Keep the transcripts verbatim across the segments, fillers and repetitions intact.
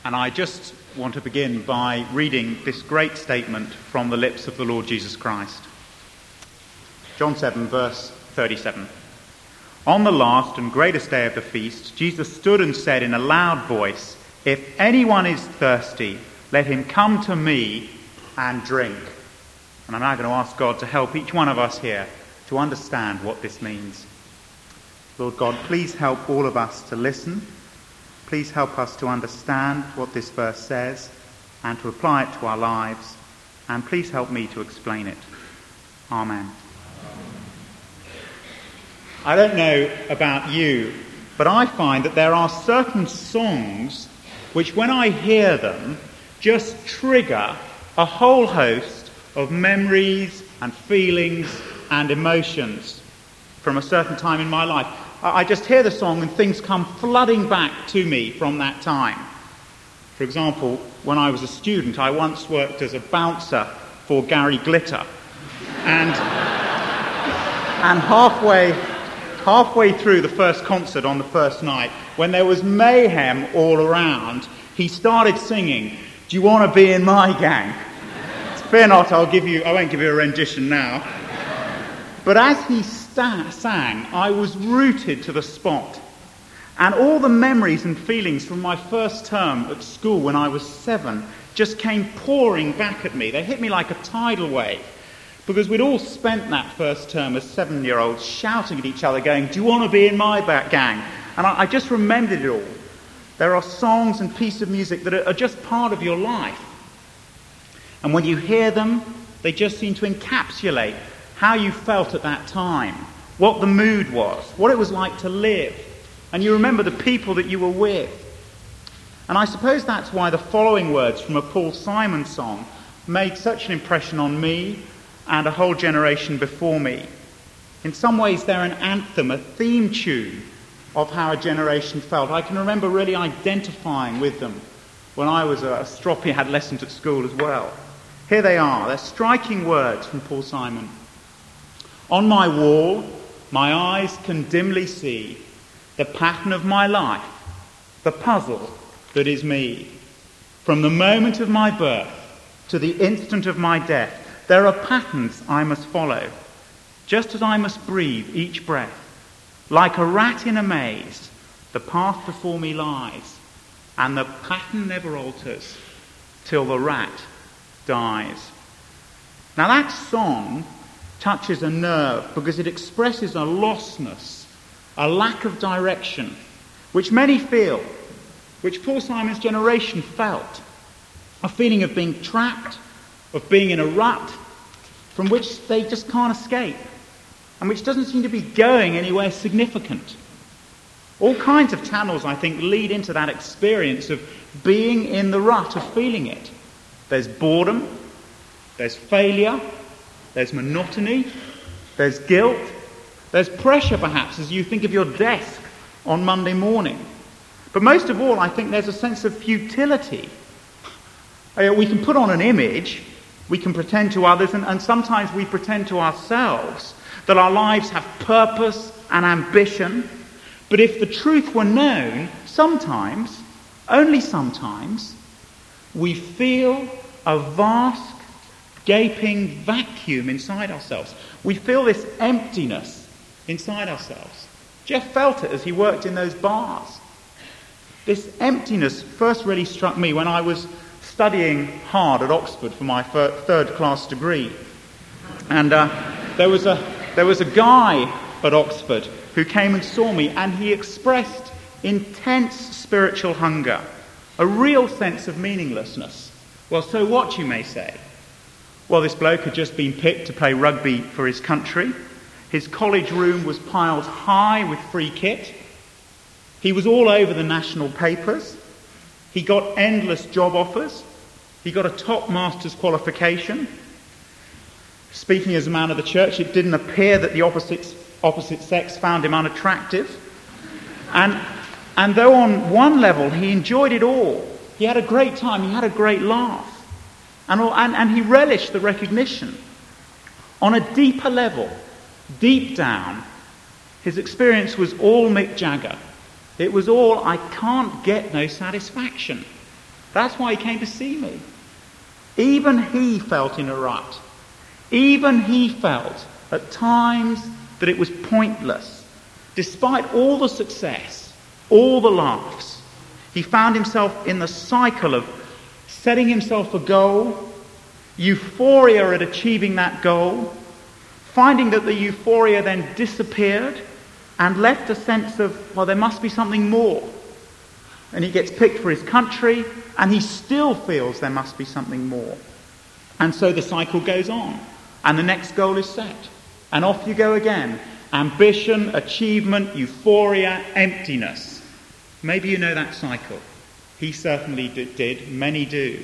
And I just want to begin by reading this great statement from the lips of the Lord Jesus Christ. John seven, verse thirty-seven. On the last and greatest day of the feast, Jesus stood and said in a loud voice, "If anyone is thirsty, let him come to me and drink." And I'm now going to ask God to help each one of us here to understand what this means. Lord God, please help all of us to listen. Please help us to understand what this verse says and to apply it to our lives. And please help me to explain it. Amen. I don't know about you, but I find that there are certain songs which, when I hear them, just trigger a whole host of memories and feelings and emotions from a certain time in my life. I just hear the song and things come flooding back to me from that time. For example, when I was a student, I once worked as a bouncer for Gary Glitter. And, and halfway, halfway through the first concert on the first night, when there was mayhem all around, he started singing, "Do you want to be in my gang?" Fear not, I'll give you, I won't give you a rendition now. But as he sta- sang, I was rooted to the spot. And all the memories and feelings from my first term at school when I was seven just came pouring back at me. They hit me like a tidal wave. Because we'd all spent that first term as seven-year-olds shouting at each other, going, "Do you want to be in my back gang?" And I, I just remembered it all. There are songs and pieces of music that are, are just part of your life. And when you hear them, they just seem to encapsulate how you felt at that time, what the mood was, what it was like to live. And you remember the people that you were with. And I suppose that's why the following words from a Paul Simon song made such an impression on me and a whole generation before me. In some ways, they're an anthem, a theme tune of how a generation felt. I can remember really identifying with them when I was a stroppy, had lessons at school as well. Here they are. They're striking words from Paul Simon. On my wall, my eyes can dimly see the pattern of my life, the puzzle that is me. From the moment of my birth to the instant of my death, there are patterns I must follow, just as I must breathe each breath. Like a rat in a maze, the path before me lies, and the pattern never alters till the rat dies. Now that song touches a nerve because it expresses a lostness, a lack of direction, which many feel, which Paul Simon's generation felt. A feeling of being trapped, of being in a rut, from which they just can't escape, and which doesn't seem to be going anywhere significant. All kinds of channels, I think, lead into that experience of being in the rut, of feeling it. There's boredom, there's failure, there's monotony, there's guilt, there's pressure perhaps as you think of your desk on Monday morning. But most of all, I think there's a sense of futility. We can put on an image, we can pretend to others, and, and sometimes we pretend to ourselves that our lives have purpose and ambition. But if the truth were known, sometimes, only sometimes, we feel a vast, gaping vacuum inside ourselves. We feel this emptiness inside ourselves. Jeff felt it as he worked in those bars. This emptiness first really struck me when I was studying hard at Oxford for my fir- third class degree. And uh, there was a there was a guy at Oxford who came and saw me, and he expressed intense spiritual hunger, a real sense of meaninglessness. Well, so what, you may say? Well, this bloke had just been picked to play rugby for his country. His college room was piled high with free kit. He was all over the national papers. He got endless job offers. He got a top master's qualification. Speaking as a man of the church, it didn't appear that the opposite, opposite sex found him unattractive. And, and though on one level he enjoyed it all, he had a great time, he had a great laugh, and, and, and he relished the recognition. On a deeper level, deep down, his experience was all Mick Jagger. It was all, I can't get no satisfaction. That's why he came to see me. Even he felt in a rut. Even he felt at times that it was pointless. Despite all the success, all the laughs, he found himself in the cycle of setting himself a goal, euphoria at achieving that goal, finding that the euphoria then disappeared and left a sense of, well, there must be something more. And he gets picked for his country, and he still feels there must be something more. And so the cycle goes on, and the next goal is set. And off you go again. Ambition, achievement, euphoria, emptiness. Maybe you know that cycle. He certainly did. Many do.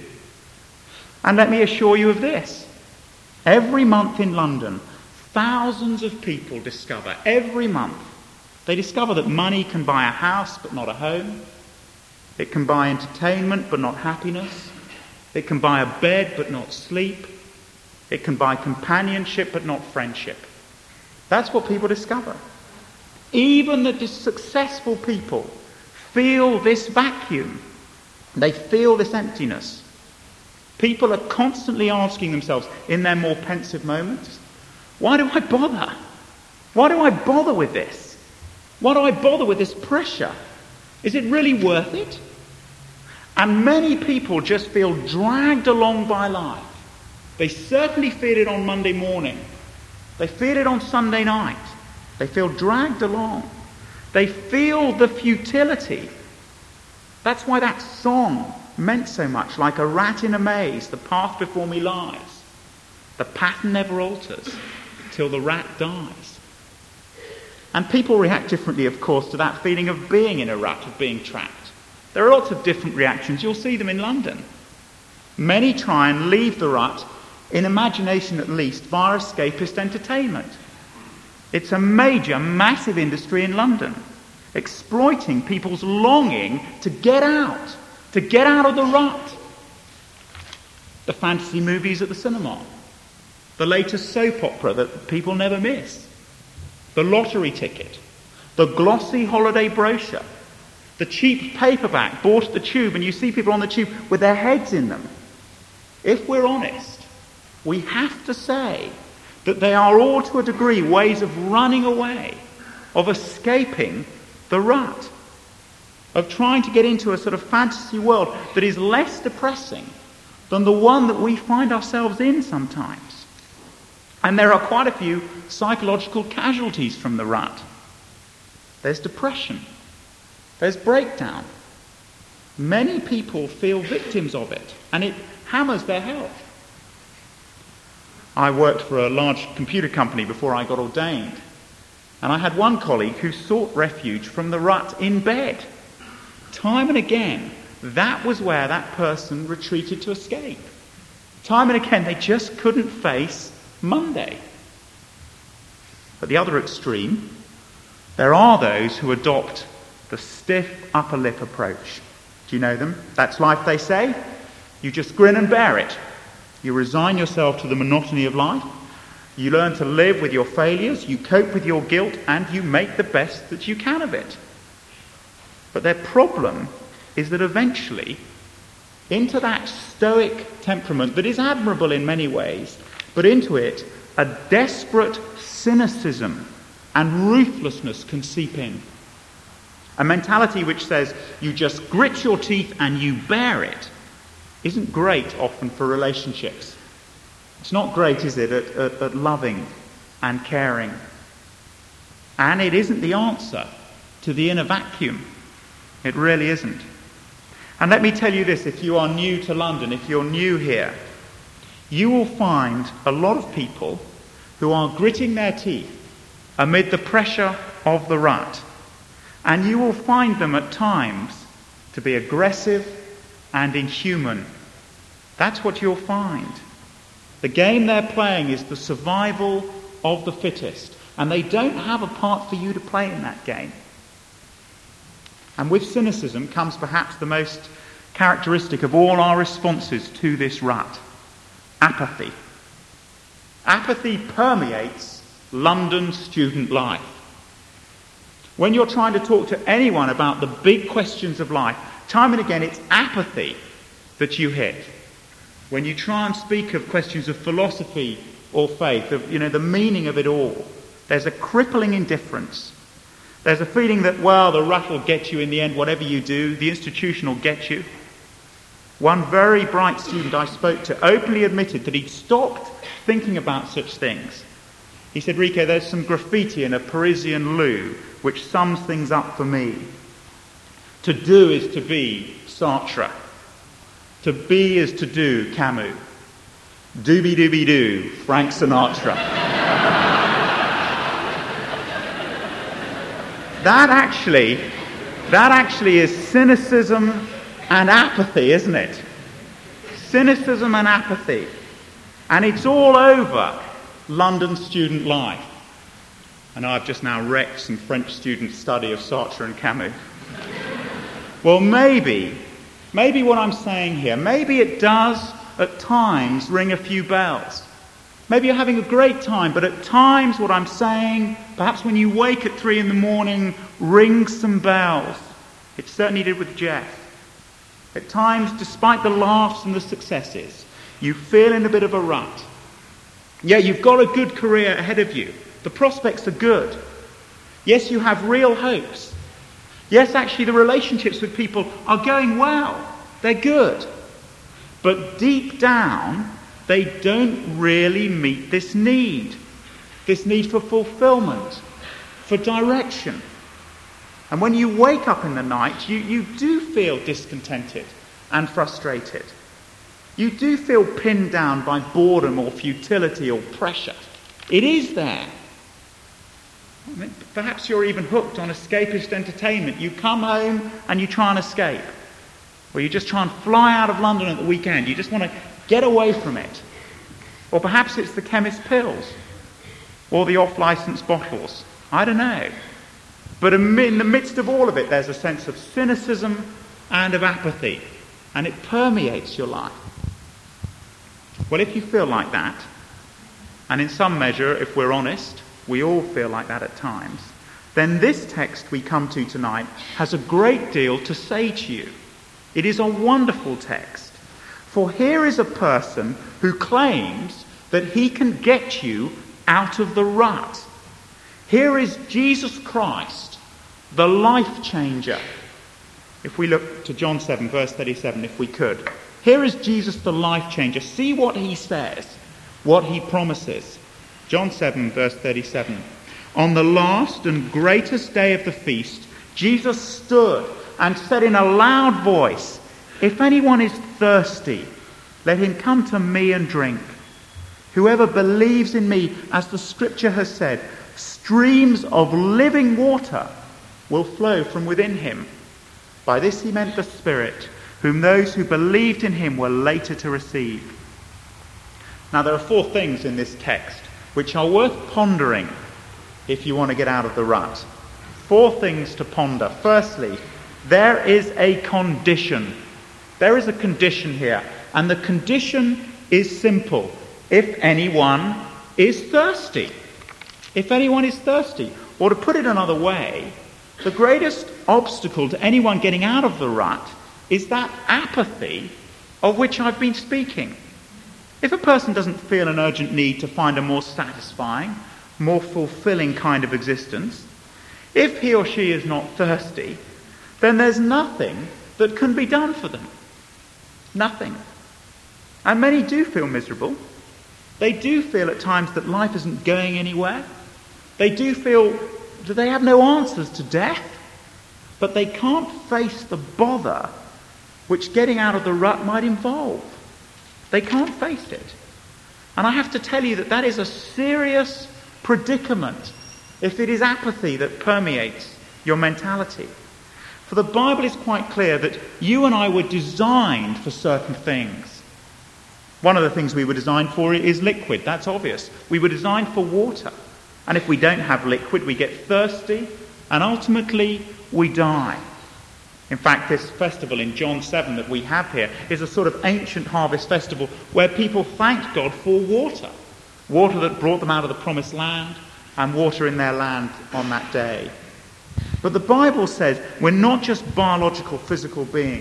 And let me assure you of this. Every month in London, thousands of people discover, every month, they discover that money can buy a house but not a home. It can buy entertainment but not happiness. It can buy a bed but not sleep. It can buy companionship but not friendship. That's what people discover. Even the successful people feel this vacuum. They feel this emptiness. People are constantly asking themselves in their more pensive moments, why do I bother? Why do I bother with this? Why do I bother with this pressure? Is it really worth it? And many people just feel dragged along by life. They certainly feel it on Monday morning. They feel it on Sunday night. They feel dragged along. They feel the futility. That's why that song meant so much. Like a rat in a maze, the path before me lies. The pattern never alters till the rat dies. And people react differently, of course, to that feeling of being in a rut, of being trapped. There are lots of different reactions. You'll see them in London. Many try and leave the rut, in imagination at least, via escapist entertainment. It's a major, massive industry in London, exploiting people's longing to get out, to get out of the rut. The fantasy movies at the cinema, the latest soap opera that people never miss, the lottery ticket, the glossy holiday brochure, the cheap paperback bought at the Tube, and you see people on the Tube with their heads in them. If we're honest, we have to say that they are all, to a degree, ways of running away, of escaping the rut, of trying to get into a sort of fantasy world that is less depressing than the one that we find ourselves in sometimes. And there are quite a few psychological casualties from the rut. There's depression. There's breakdown. Many people feel victims of it, and it hammers their health. I worked for a large computer company before I got ordained, and I had one colleague who sought refuge from the rut in bed. Time and again, that was where that person retreated to escape. Time and again, they just couldn't face Monday. At the other extreme, there are those who adopt the stiff upper lip approach. Do you know them? That's life, they say. You just grin and bear it. You resign yourself to the monotony of life. You learn to live with your failures. You cope with your guilt, and you make the best that you can of it. But their problem is that eventually, into that stoic temperament that is admirable in many ways, but into it, a desperate cynicism and ruthlessness can seep in. A mentality which says you just grit your teeth and you bear it isn't great often for relationships. It's not great, is it, at, at, at loving and caring. And it isn't the answer to the inner vacuum. It really isn't. And let me tell you this, if you are new to London, if you're new here, you will find a lot of people who are gritting their teeth amid the pressure of the rut. And you will find them at times to be aggressive and inhuman. That's what you'll find. The game they're playing is the survival of the fittest, and they don't have a part for you to play in that game. And with cynicism comes perhaps the most characteristic of all our responses to this rut: apathy. Apathy permeates London student life. When you're trying to talk to anyone about the big questions of life, time and again it's apathy that you hit. When you try and speak of questions of philosophy or faith, of, you know, the meaning of it all, there's a crippling indifference. There's a feeling that, well, the rut will get you in the end, whatever you do, the institution will get you. One very bright student I spoke to openly admitted that he'd stopped thinking about such things. He said, Rico, there's some graffiti in a Parisian loo which sums things up for me. To do is to be, Sartre. To be is to do, Camus. Dooby-dooby-doo, Frank Sinatra. That actually, that actually is cynicism and apathy, isn't it? Cynicism and apathy. And it's all over London student life. I know I've just now wrecked some French student study of Sartre and Camus. Well, maybe, maybe what I'm saying here, maybe it does at times ring a few bells. Maybe you're having a great time, but at times what I'm saying, perhaps when you wake at three in the morning, rings some bells. It certainly did with Jeff. At times, despite the laughs and the successes, you feel in a bit of a rut. Yeah, you've got a good career ahead of you. The prospects are good. Yes, you have real hopes. Yes, actually, the relationships with people are going well. They're good. But deep down, they don't really meet this need. This need for fulfillment, for direction. And when you wake up in the night, you, you do feel discontented and frustrated. You do feel pinned down by boredom or futility or pressure. It is there. I mean, perhaps you're even hooked on escapist entertainment. You come home and you try and escape. Or you just try and fly out of London at the weekend. You just want to get away from it. Or perhaps it's the chemist's pills. Or the off-licence bottles. I don't know. But in the midst of all of it, there's a sense of cynicism and of apathy. And it permeates your life. Well, if you feel like that, and in some measure, if we're honest, we all feel like that at times, then this text we come to tonight has a great deal to say to you. It is a wonderful text. For here is a person who claims that he can get you out of the rut. Here is Jesus Christ, the life changer. If we look to John seven, verse thirty-seven, if we could. Here is Jesus, the life changer. See what he says, what he promises. John seven, verse thirty-seven. On the last and greatest day of the feast, Jesus stood and said in a loud voice, "If anyone is thirsty, let him come to me and drink. Whoever believes in me, as the scripture has said, streams of living water will flow from within him." By this he meant the Spirit, whom those who believed in him were later to receive. Now there are four things in this text which are worth pondering if you want to get out of the rut. Four things to ponder. Firstly, there is a condition. There is a condition here, and the condition is simple. If anyone is thirsty. If anyone is thirsty. Or to put it another way, the greatest obstacle to anyone getting out of the rut is that apathy of which I've been speaking. If a person doesn't feel an urgent need to find a more satisfying, more fulfilling kind of existence, if he or she is not thirsty, then there's nothing that can be done for them. Nothing. And many do feel miserable. They do feel at times that life isn't going anywhere. They do feel that they have no answers to death. But they can't face the bother which getting out of the rut might involve. They can't face it. And I have to tell you that that is a serious predicament if it is apathy that permeates your mentality. For the Bible is quite clear that you and I were designed for certain things. One of the things we were designed for is liquid. That's obvious. We were designed for water. And if we don't have liquid, we get thirsty, and ultimately we die. In fact, this festival in John seven that we have here is a sort of ancient harvest festival where people thanked God for water. Water that brought them out of the promised land, and water in their land on that day. But the Bible says we're not just biological, physical beings.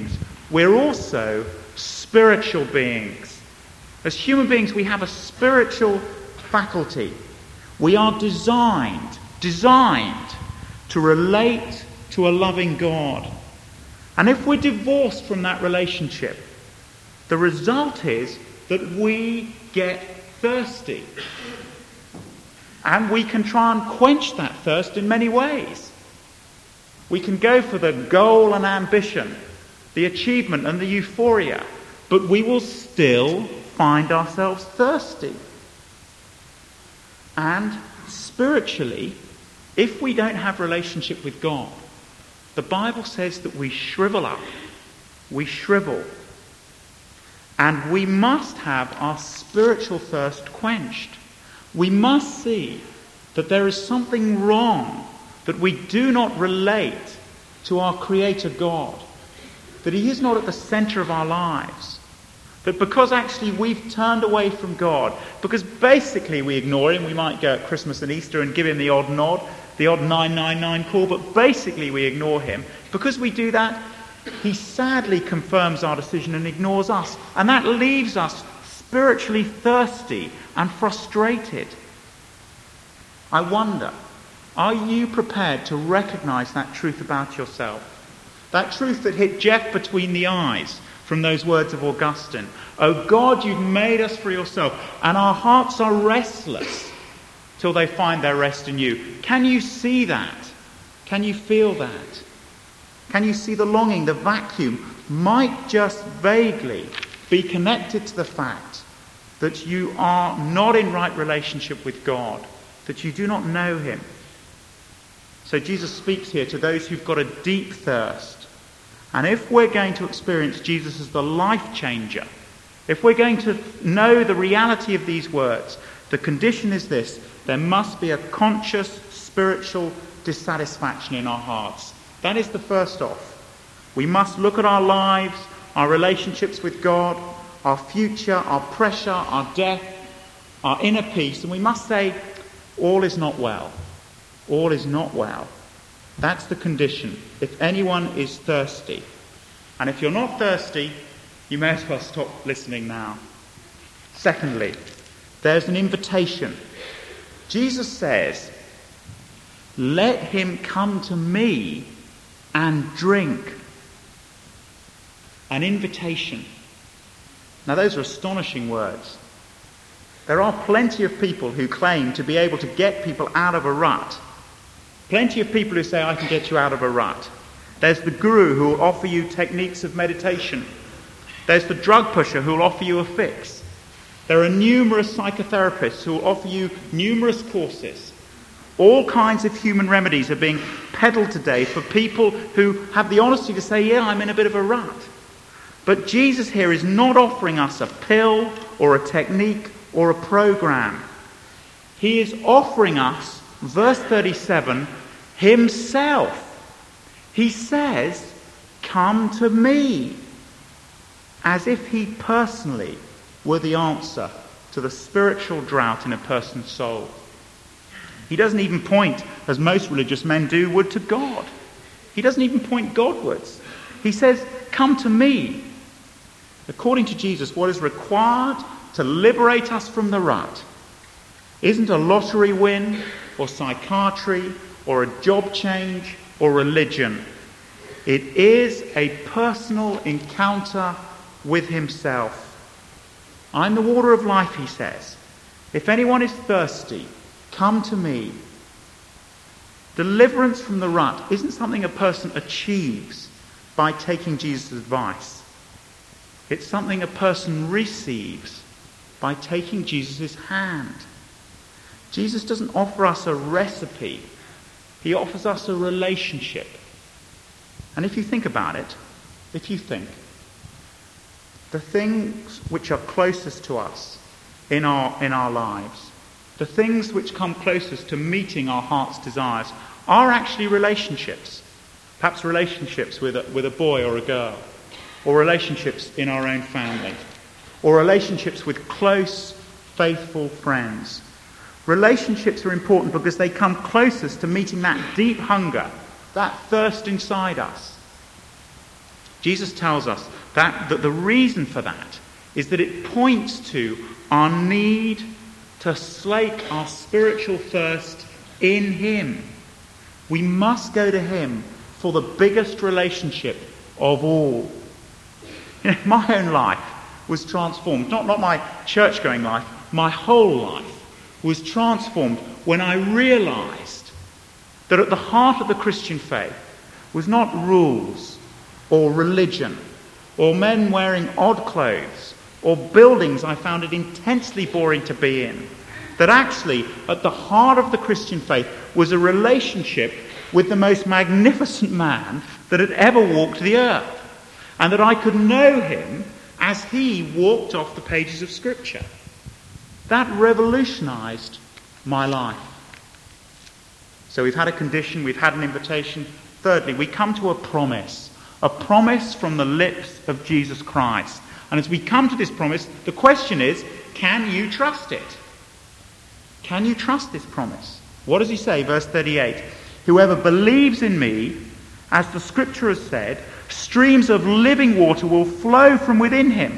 we're also spiritual beings. As human beings, we have a spiritual faculty. We are designed, designed to relate to a loving God. And if we're divorced from that relationship, the result is that we get thirsty. And we can try and quench that thirst in many ways. We can go for the goal and ambition, the achievement and the euphoria, but we will still find ourselves thirsty. And spiritually, if we don't have relationship with God, the Bible says that we shrivel up, we shrivel, and we must have our spiritual thirst quenched. We must see that there is something wrong, that we do not relate to our Creator God, that He is not at the centre of our lives, that because actually we've turned away from God, because basically we ignore Him. We might go at Christmas and Easter and give Him the odd nod, the odd nine nine nine call, but basically we ignore Him. Because we do that, He sadly confirms our decision and ignores us, and that leaves us spiritually thirsty and frustrated. I wonder, are you prepared to recognise that truth about yourself? That truth that hit Jeff between the eyes from those words of Augustine. Oh God, you've made us for yourself, and our hearts are restless till they find their rest in you. Can you see that? Can you feel that? Can you see the longing, the vacuum might just vaguely be connected to the fact that you are not in right relationship with God, that you do not know Him? So Jesus speaks here to those who've got a deep thirst. And if we're going to experience Jesus as the life changer, if we're going to know the reality of these words, the condition is this: there must be a conscious spiritual dissatisfaction in our hearts. That is the first off. We must look at our lives, our relationships with God, our future, our pressure, our death, our inner peace, and we must say, all is not well. All is not well. That's the condition. If anyone is thirsty. And if you're not thirsty, you may as well stop listening now. Secondly, there's an invitation. Jesus says, let him come to me and drink. An invitation. Now those are astonishing words. There are plenty of people who claim to be able to get people out of a rut. Plenty of people who say, I can get you out of a rut. There's the guru who will offer you techniques of meditation. There's the drug pusher who will offer you a fix. There are numerous psychotherapists who will offer you numerous courses. All kinds of human remedies are being peddled today for people who have the honesty to say, yeah, I'm in a bit of a rut. But Jesus here is not offering us a pill or a technique or a program. He is offering us, verse thirty-seven, himself. He says, come to me, as if he personally were the answer to the spiritual drought in a person's soul. He doesn't even point, as most religious men do, would to God. He doesn't even point Godwards. He says, come to me. According to Jesus, what is required to liberate us from the rut isn't a lottery win or psychiatry or a job change or religion. It is a personal encounter with himself. I'm the water of life, he says. If anyone is thirsty, come to me. Deliverance from the rut isn't something a person achieves by taking Jesus' advice. It's something a person receives by taking Jesus' hand. Jesus doesn't offer us a recipe. He offers us a relationship. And if you think about it, if you think, the things which are closest to us in our, in our lives, the things which come closest to meeting our heart's desires, are actually relationships. Perhaps relationships with a, with a boy or a girl, or relationships in our own family, or relationships with close, faithful friends. Relationships are important because they come closest to meeting that deep hunger, that thirst inside us. Jesus tells us that, that the reason for that is that it points to our need to slake our spiritual thirst in him. We must go to him for the biggest relationship of all. You know, my own life was transformed, not, not my church-going life, my whole life was transformed when I realised that at the heart of the Christian faith was not rules or religion or men wearing odd clothes or buildings I found it intensely boring to be in. That actually, at the heart of the Christian faith was a relationship with the most magnificent man that had ever walked the earth. And that I could know him as he walked off the pages of Scripture. That revolutionised my life. So we've had a condition, we've had an invitation. Thirdly, we come to a promise. A promise from the lips of Jesus Christ. And as we come to this promise, the question is, can you trust it? Can you trust this promise? What does he say? Verse thirty-eight. Whoever believes in me, as the Scripture has said, streams of living water will flow from within him.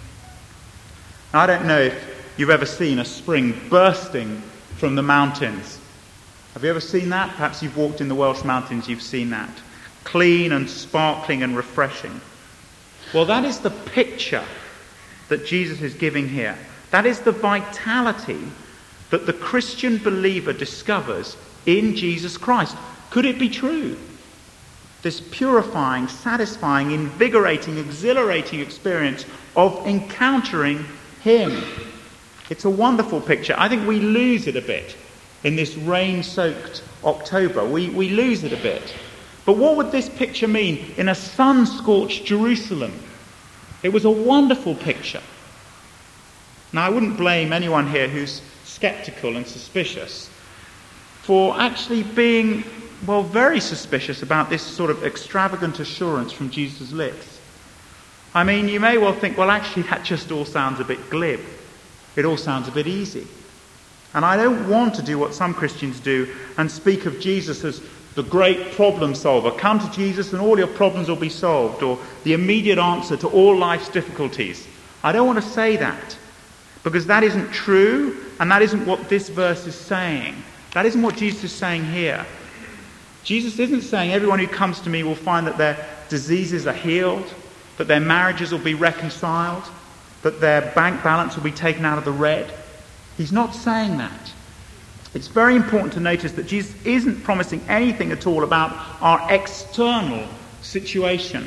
Now, I don't know if you've ever seen a spring bursting from the mountains. Have you ever seen that? Perhaps you've walked in the Welsh mountains, you've seen that. Clean and sparkling and refreshing. Well, that is the picture that Jesus is giving here. That is the vitality that the Christian believer discovers in Jesus Christ. Could it be true? This purifying, satisfying, invigorating, exhilarating experience of encountering him. It's a wonderful picture. I think we lose it a bit in this rain-soaked October. We, we lose it a bit. But what would this picture mean in a sun-scorched Jerusalem? It was a wonderful picture. Now, I wouldn't blame anyone here who's sceptical and suspicious for actually being, well, very suspicious about this sort of extravagant assurance from Jesus' lips. I mean, you may well think, well, actually, that just all sounds a bit glib. It all sounds a bit easy. And I don't want to do what some Christians do and speak of Jesus as the great problem solver. Come to Jesus and all your problems will be solved, or the immediate answer to all life's difficulties. I don't want to say that, because that isn't true, and that isn't what this verse is saying. That isn't what Jesus is saying here. Jesus isn't saying everyone who comes to me will find that their diseases are healed, that their marriages will be reconciled, that their bank balance will be taken out of the red. He's not saying that. It's very important to notice that Jesus isn't promising anything at all about our external situation.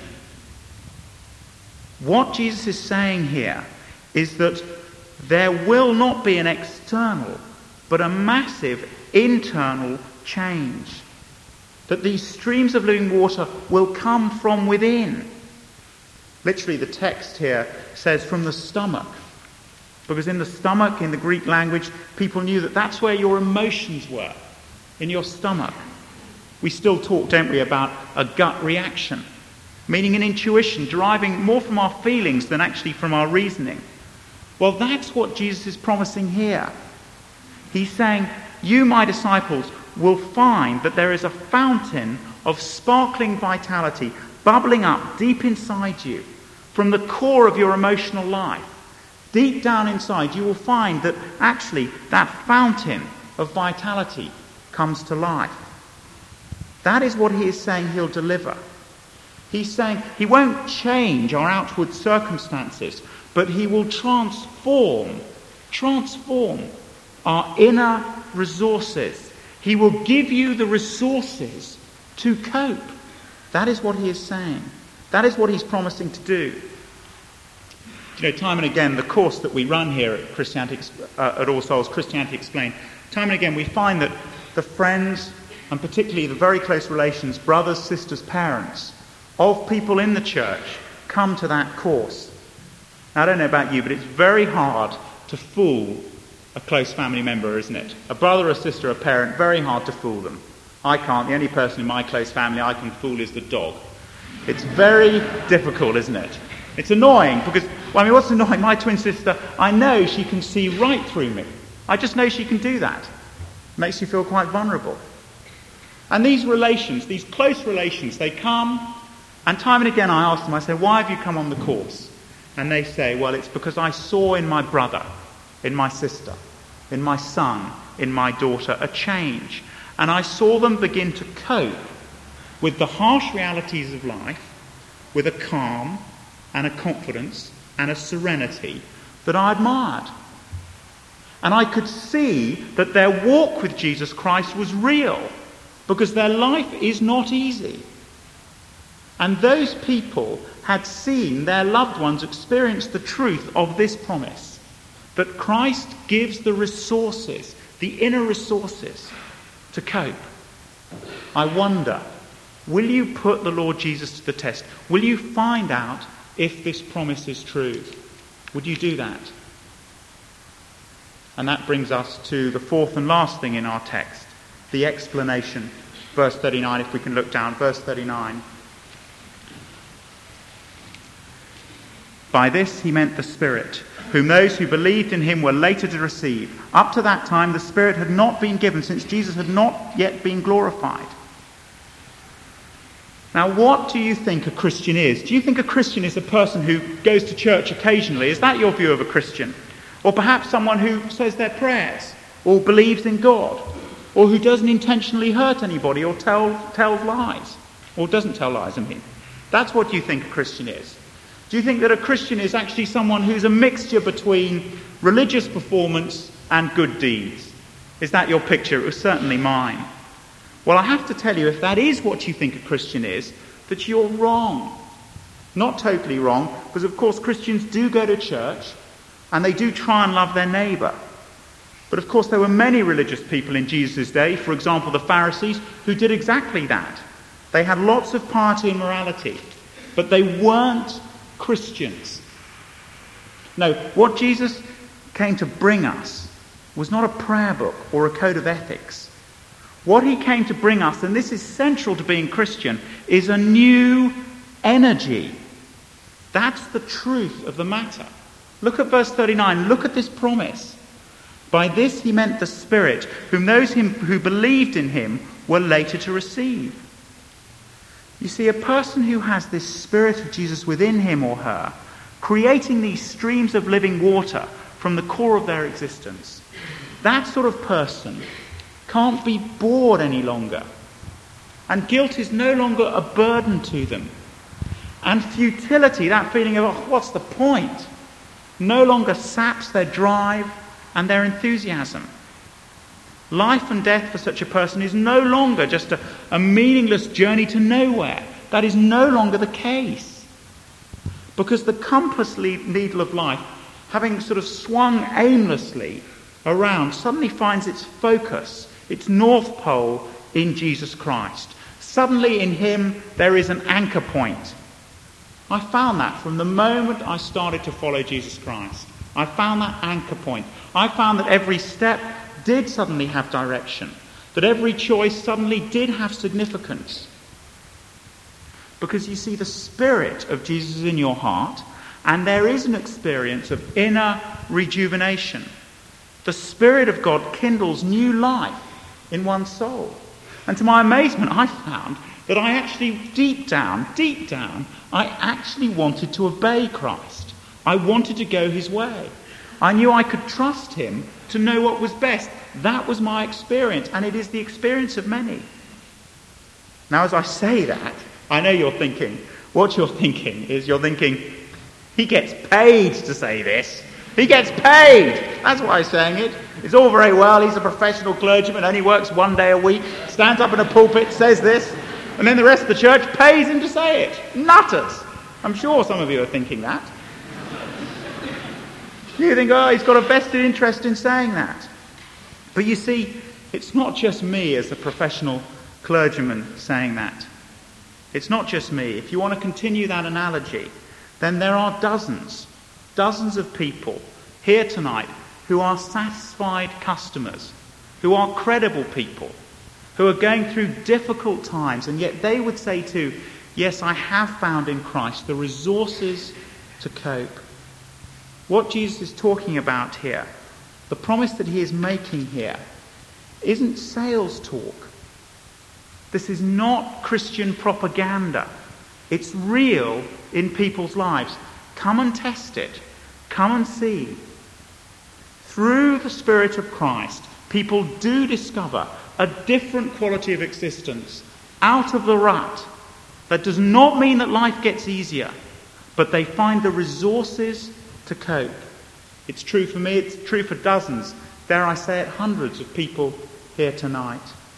What Jesus is saying here is that there will not be an external, but a massive internal change. That these streams of living water will come from within. Literally, the text here says from the stomach. Because in the stomach, in the Greek language, people knew that that's where your emotions were, in your stomach. We still talk, don't we, about a gut reaction, meaning an intuition deriving more from our feelings than actually from our reasoning. Well, that's what Jesus is promising here. He's saying, you, my disciples, will find that there is a fountain of sparkling vitality bubbling up deep inside you from the core of your emotional life. Deep down inside, you will find that actually that fountain of vitality comes to life. That is what he is saying he'll deliver. He's saying he won't change our outward circumstances, but he will transform, transform our inner resources. He will give you the resources to cope. That is what he is saying. That is what he's promising to do. You know, time and again, the course that we run here at Christianity, uh, at All Souls, Christianity Explained, time and again we find that the friends, and particularly the very close relations, brothers, sisters, parents, of people in the church come to that course. Now, I don't know about you, but it's very hard to fool a close family member, isn't it? A brother, a sister, a parent, very hard to fool them. I can't. The only person in my close family I can fool is the dog. It's very difficult, isn't it? It's annoying because, well, I mean, what's annoying? My twin sister, I know she can see right through me. I just know she can do that. It makes you feel quite vulnerable. And these relations, these close relations, they come And time and again I ask them, I say, why have you come on the course? And they say, well, it's because I saw in my brother, in my sister, in my son, in my daughter, a change. And I saw them begin to cope with the harsh realities of life with a calm and a confidence and a serenity that I admired. And I could see that their walk with Jesus Christ was real, because their life is not easy. And those people had seen their loved ones experience the truth of this promise, that Christ gives the resources, the inner resources, to cope. I wonder, will you put the Lord Jesus to the test? Will you find out if this promise is true? Would you do that? And that brings us to the fourth and last thing in our text, the explanation. Verse thirty-nine, if we can look down, verse thirty-nine. By this he meant the Spirit, whom those who believed in him were later to receive. Up to that time the Spirit had not been given, since Jesus had not yet been glorified. Now, what do you think a Christian is? Do you think a Christian is a person who goes to church occasionally? Is that your view of a Christian? Or perhaps someone who says their prayers, or believes in God, or who doesn't intentionally hurt anybody, or tell, tells lies, or doesn't tell lies, I mean. That's what you think a Christian is. Do you think that a Christian is actually someone who's a mixture between religious performance and good deeds? Is that your picture? It was certainly mine. Well, I have to tell you, if that is what you think a Christian is, that you're wrong. Not totally wrong, because of course Christians do go to church, and they do try and love their neighbour. But of course there were many religious people in Jesus' day, for example the Pharisees, who did exactly that. They had lots of piety and morality, but they weren't Christians. No, what Jesus came to bring us was not a prayer book or a code of ethics. What he came to bring us, and this is central to being Christian, is a new energy. That's the truth of the matter. Look at verse thirty-nine. Look at this promise. By this he meant the Spirit, whom those who believed in him were later to receive. You see, a person who has this Spirit of Jesus within him or her, creating these streams of living water from the core of their existence, that sort of person can't be bored any longer. And guilt is no longer a burden to them. And futility, that feeling of, oh, what's the point, no longer saps their drive and their enthusiasm. Life and death for such a person is no longer just a, a meaningless journey to nowhere. That is no longer the case. Because the compass needle of life, having sort of swung aimlessly around, suddenly finds its focus, its north pole, in Jesus Christ. Suddenly in him there is an anchor point. I found that from the moment I started to follow Jesus Christ. I found that anchor point. I found that every step did suddenly have direction, that every choice suddenly did have significance. Because you see, the Spirit of Jesus is in your heart, and there is an experience of inner rejuvenation. The Spirit of God kindles new life in one's soul. And to my amazement, I found that I actually, deep down, deep down, I actually wanted to obey Christ. I wanted to go his way. I knew I could trust him to know what was best. That was my experience, and it is the experience of many. Now, as I say that, I know you're thinking, what you're thinking is you're thinking, he gets paid to say this. He gets paid. That's why I'm saying it. It's all very well. He's a professional clergyman, only works one day a week, stands up in a pulpit, says this, and then the rest of the church pays him to say it. Nutters. I'm sure some of you are thinking that. You think, oh, he's got a vested interest in saying that. But you see, it's not just me as a professional clergyman saying that. It's not just me. If you want to continue that analogy, then there are dozens, dozens of people here tonight who are satisfied customers, who are credible people, who are going through difficult times, and yet they would say too, yes, I have found in Christ the resources to cope. What Jesus is talking about here, the promise that he is making here, isn't sales talk. This is not Christian propaganda. It's real in people's lives. Come and test it. Come and see. Through the Spirit of Christ, people do discover a different quality of existence out of the rut. That does not mean that life gets easier, but they find the resources to cope. It's true for me, it's true for dozens, dare I say it, hundreds of people here tonight.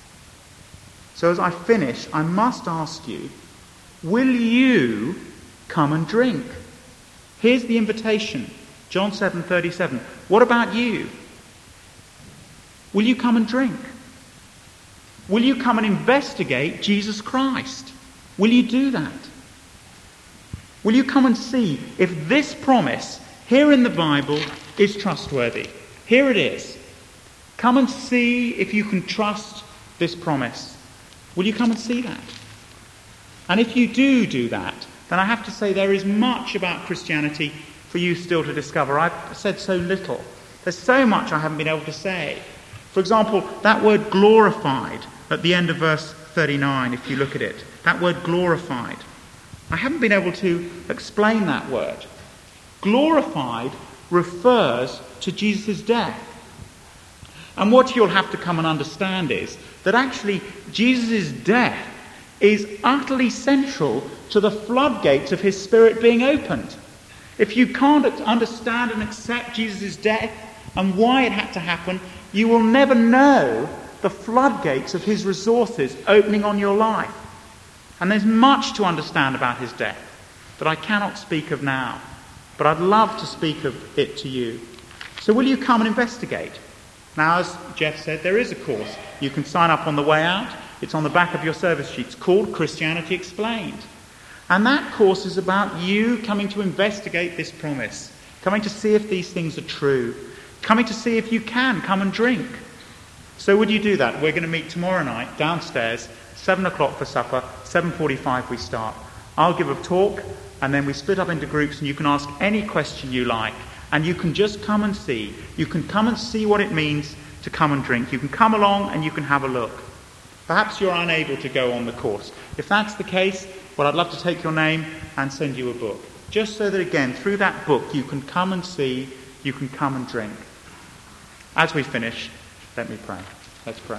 So as I finish, I must ask you, will you come and drink? Here's the invitation, John seven thirty-seven. What about you? Will you come and drink? Will you come and investigate Jesus Christ? Will you do that? Will you come and see if this promise here in the Bible is trustworthy? Here it is. Come and see if you can trust this promise. Will you come and see that? And if you do do that, then I have to say there is much about Christianity for you still to discover. I've said so little. There's so much I haven't been able to say. For example, that word glorified at the end of verse thirty-nine, if you look at it. That word glorified. I haven't been able to explain that word. Glorified refers to Jesus' death. And what you'll have to come and understand is that actually Jesus' death is utterly central to the floodgates of his Spirit being opened. If you can't understand and accept Jesus' death and why it had to happen, you will never know the floodgates of his resources opening on your life. And there's much to understand about his death that I cannot speak of now, but I'd love to speak of it to you. So will you come and investigate? Now, as Jeff said, there is a course. You can sign up on the way out. It's on the back of your service sheets, called Christianity Explained. And that course is about you coming to investigate this promise, coming to see if these things are true, coming to see if you can come and drink. So would you do that? We're going to meet tomorrow night downstairs, seven o'clock for supper, seven forty-five we start. I'll give a talk, and then we split up into groups, and you can ask any question you like, and you can just come and see. You can come and see what it means to come and drink. You can come along and you can have a look. Perhaps you're unable to go on the course. If that's the case, well, I'd love to take your name and send you a book. Just so that, again, through that book, you can come and see, you can come and drink. As we finish, let me pray. Let's pray.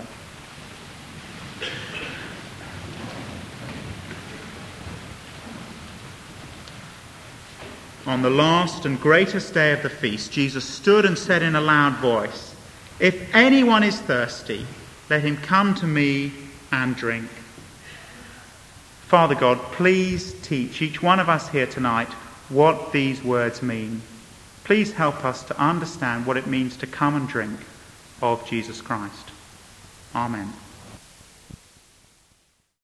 On the last and greatest day of the feast, Jesus stood and said in a loud voice, "If anyone is thirsty, let him come to me and drink." Father God, please teach each one of us here tonight what these words mean. Please help us to understand what it means to come and drink of Jesus Christ. Amen.